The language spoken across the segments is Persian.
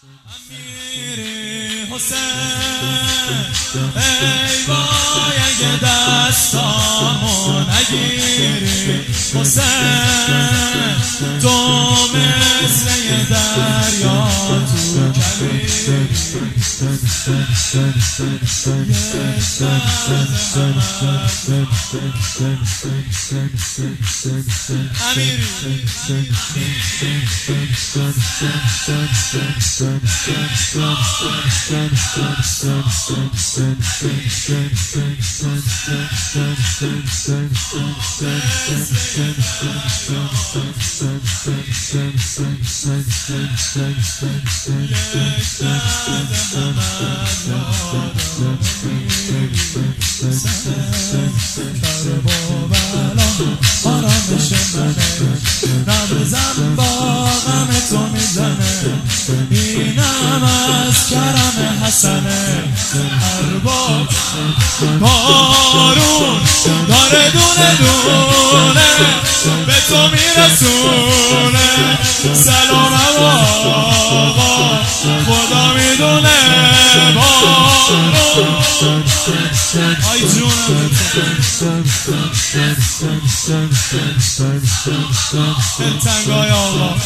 امیری حسین ای وای اگه دستامو نگیری حسین تو مثل یه دریا تو کبیری آرامش منه نبزم با غم تو میزنه اینم از کرم حسنه ارباب بارون داره دونه دونه به تو میرسونه سلام آقا خدا میدونه بارون آی جونم تنگای آقا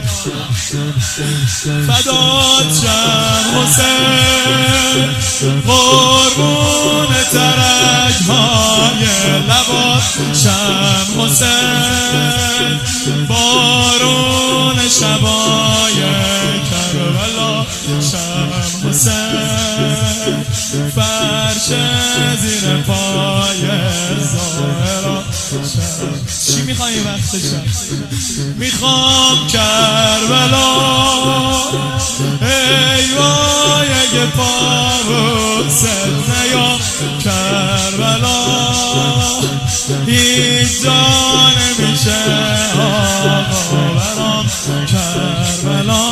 فدات شم حسین قربون ترک های لبات شم حسین بارون شبای کربلا شم حسین فرش زیر پای زهرا چی میخوایی وقتشم میخوام کربلا ای وای اگه پارو ست نیام کربلا هیچ جا نمیشه آقا برام کربلا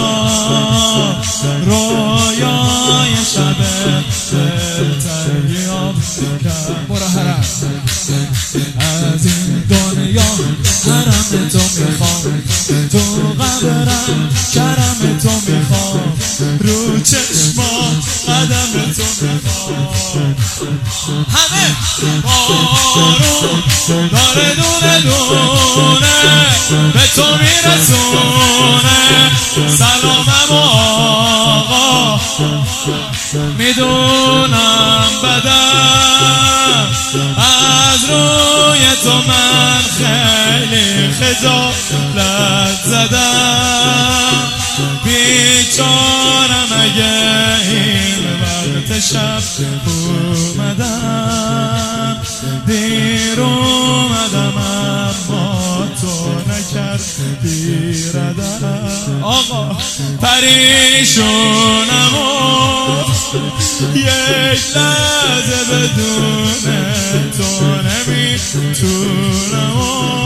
رویای شب دلتنگیام برو حرم از این دنیا حرم تو میخوام تو قبرم کرم تو میخوام رو چشما قدم تو میخوام همه بارون داره دونه دونه به تو میرسونه سلامم آقا میدونم بدم از روی تو من خیلی خجالت زدم بیچارم اگه این وقت شب اومدم دیر اومدم اما تو نکردی ردم آقا پریشونم یک لحظه بدون تو نمیتونم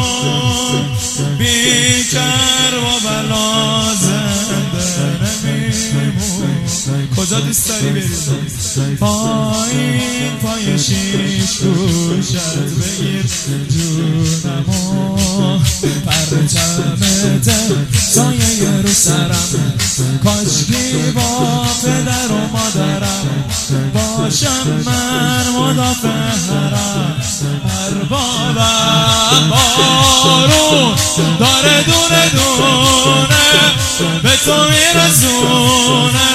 بیکر و بلا زنده نمیمون کجا دوست داری بریم پایین پای شیش گوشت بگیر جونمو پرچمته سایه رو سرم کاشکی با پدر و مادرم باشم من مدافع حرم اربابم بارون داره دونه دونه به تو میرسونه